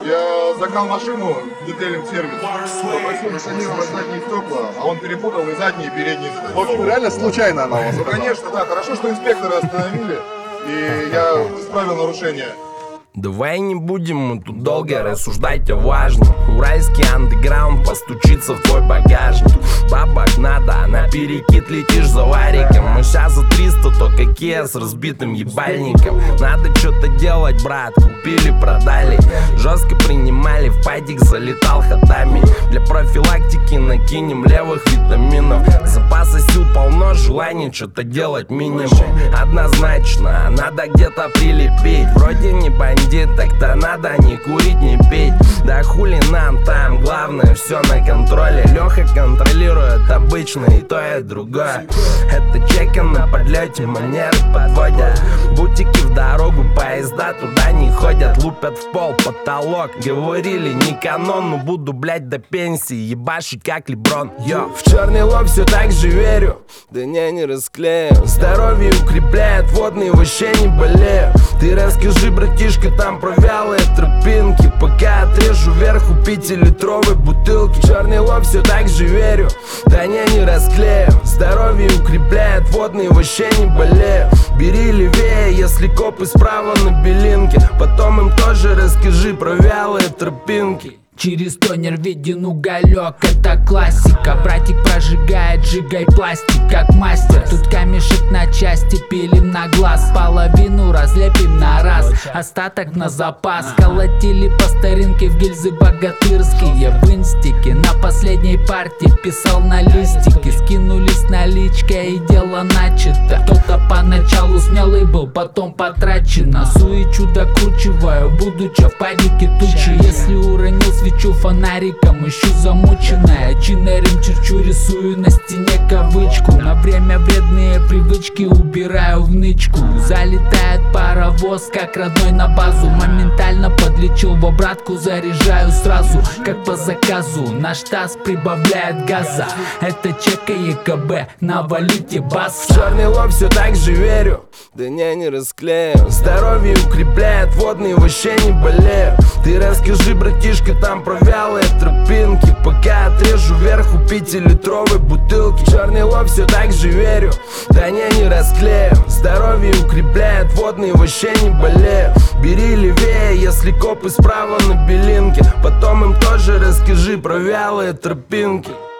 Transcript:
Я загнал машину в детейлинг-сервис, попросил затонировать задние стекла, а он перепутал и задние, и передние стекла. В общем, реально случайно она у вас? Ну, конечно, да. Хорошо, что инспекторы остановили, и я исправил нарушение. Давай не будем мы тут долго рассуждать о важном. Уральский андеграунд постучится в твой багажник. Бабок надо, а на перекид летишь за вариком. Мы сейчас за 300, то какие с разбитым ебальником. Надо что-то делать, брат, купили, продали. Жестко принимали, в падик залетал ходами. Для профилактики накинем левых витаминов. Запаса сил полно, желание что-то делать минимум. Однозначно, надо где-то прилепить. Вроде не бандит, так-то надо не курить, не пить. Да хули нам там, главное все на контроле. Леха контролирует обычно и то, и другое. Это чекин на подлете, манеры подводят. Бутики в дорогу, поезда туда не ходят. Лупят в пол, потолок. Говорили не канон, но буду, блять, до пенсии ебашить как Леброн. Йо, в черный лоб все так же верю. Да не расклею. Здоровье укрепляет, водные вообще не болею. Ты расскажи, братишка, там про вялые тропинки. Пока отрежу вверху 5-литровой бутылки. Черный лоб все так же верю. Да не расклею. Здоровье укрепляет, водные вообще не болею. Бери левее, если копы справа на белинке. Потом им тоже расскажи про вялые тропинки. Через тонер виден уголек, это классика. Братик прожигает, сжигай пластик, как мастер. Тут камешек на части пилим на глаз. Половину разлепим на раз, остаток на запас. Колотили по старинке в гильзы богатырские. В инстике на последней партии писал на листике. Скинулись наличкой и дело начато. Кто-то поначалу смелый был, потом потрачено. Суечу докручиваю, будучи в падике тучи. Если уронил свечу фонариком, ищу замученная. Чинерем черчу, рисую на стене кавычку. На время вредные привычки убираю в нычку. Залетает паровоз, как родной на базу. Моментально подлечил в обратку, заряжаю сразу, как по заказу. Наш таз прибавляет газа. Это чека ЕКБ на валюте бас. В черный лоб все так же верю. Да не расклею. Здоровье укрепляет, водные вообще не болею. Ты расскажи, братишка, там про вялые тропинки. Пока отрежу вверху 5-литровой бутылки. Черный лоб все так же верю. Да не расклею. Здоровье укрепляет, водные вообще не болею. Бери левее, если копы справа на белинке. Потом им тоже расскажи про вялые тропинки.